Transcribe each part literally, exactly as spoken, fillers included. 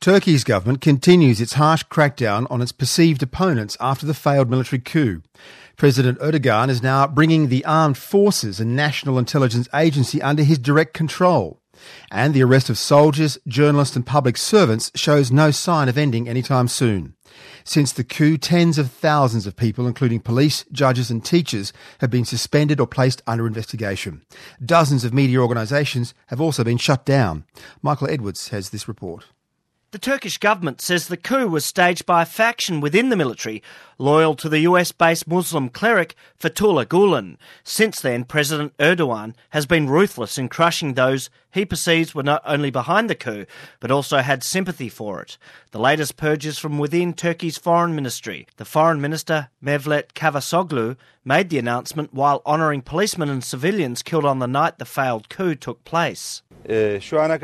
Turkey's government continues its harsh crackdown on its perceived opponents after the failed military coup. President Erdogan is now bringing the armed forces and National Intelligence Agency under his direct control. And the arrest of soldiers, journalists and public servants shows no sign of ending anytime soon. Since the coup, tens of thousands of people, including police, judges and teachers, have been suspended or placed under investigation. Dozens of media organisations have also been shut down. Michael Edwards has this report. The Turkish government says the coup was staged by a faction within the military loyal to the U S-based Muslim cleric Fethullah Gulen. Since then, President Erdogan has been ruthless in crushing those he perceives were not only behind the coup, but also had sympathy for it. The latest purges from within Turkey's foreign ministry. The foreign minister, Mevlut Cavusoglu, made the announcement while honouring policemen and civilians killed on the night the failed coup took place. We're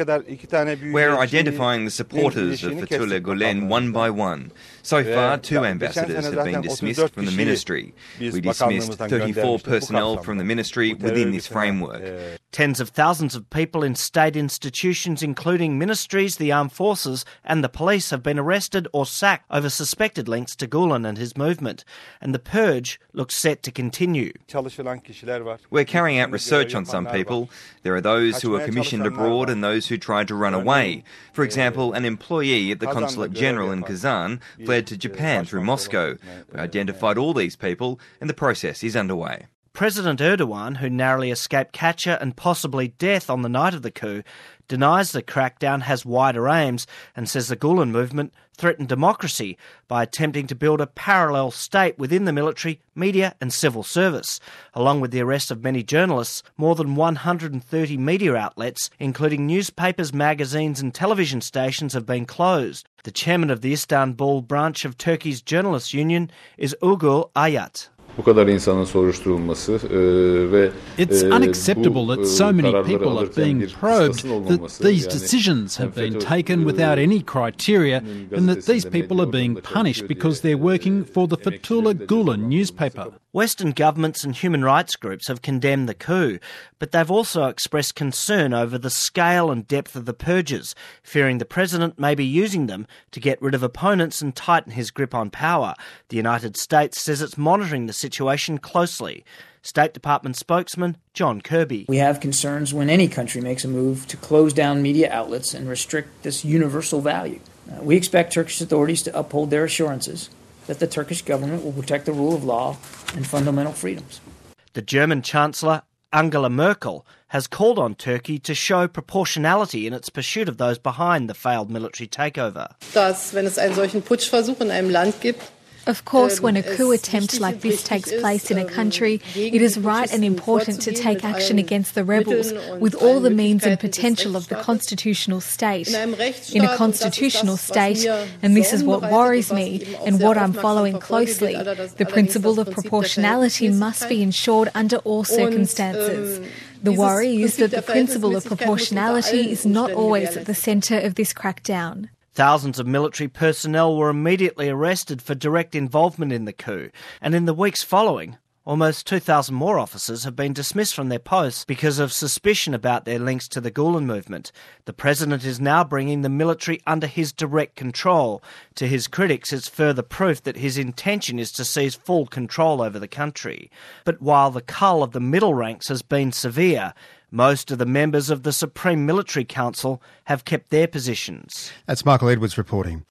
identifying the supporters of Fethullah Gulen one by one. So far, two ambassadors have been dismissed from the ministry. We dismissed thirty-four personnel from the ministry within this framework. Tens of thousands of people in state institutions, including ministries, the armed forces and the police, have been arrested or sacked over suspected links to Gulen and his movement. And the purge looks set to continue. We're carrying out research on some people. There are those who are commissioned abroad and those who tried to run away. For example, an employee at the Consulate General in Kazan fled to Japan through Moscow. We identified all these people and the process is underway. President Erdogan, who narrowly escaped capture and possibly death on the night of the coup, denies the crackdown has wider aims and says the Gulen movement threatened democracy by attempting to build a parallel state within the military, media and civil service. Along with the arrest of many journalists, more than one hundred thirty media outlets, including newspapers, magazines and television stations, have been closed. The chairman of the Istanbul branch of Turkey's Journalists Union is Uğur Ayat. It's unacceptable that so many people are being probed, that these decisions have been taken without any criteria, and that these people are being punished because they're working for the Fethullah Gulen newspaper. Western governments and human rights groups have condemned the coup, but they've also expressed concern over the scale and depth of the purges, fearing the president may be using them to get rid of opponents and tighten his grip on power. The United States says it's monitoring the situation closely. State Department spokesman John Kirby. We have concerns when any country makes a move to close down media outlets and restrict this universal value. Uh, we expect Turkish authorities to uphold their assurances that the Turkish government will protect the rule of law and fundamental freedoms. The German Chancellor Angela Merkel has called on Turkey to show proportionality in its pursuit of those behind the failed military takeover. Dass, wenn es einen solchen Putschversuch in einem Land gibt, Of course, when a coup attempt like this takes place in a country, it is right and important to take action against the rebels with all the means and potential of the constitutional state. In a constitutional state, and this is what worries me and what I'm following closely, the principle of proportionality must be ensured under all circumstances. The worry is that the principle of proportionality is not always at the centre of this crackdown. Thousands of military personnel were immediately arrested for direct involvement in the coup, and in the weeks following, almost two thousand more officers have been dismissed from their posts because of suspicion about their links to the Gulen movement. The president is now bringing the military under his direct control. To his critics, it's further proof that his intention is to seize full control over the country. But while the cull of the middle ranks has been severe, most of the members of the Supreme Military Council have kept their positions. That's Michael Edwards reporting.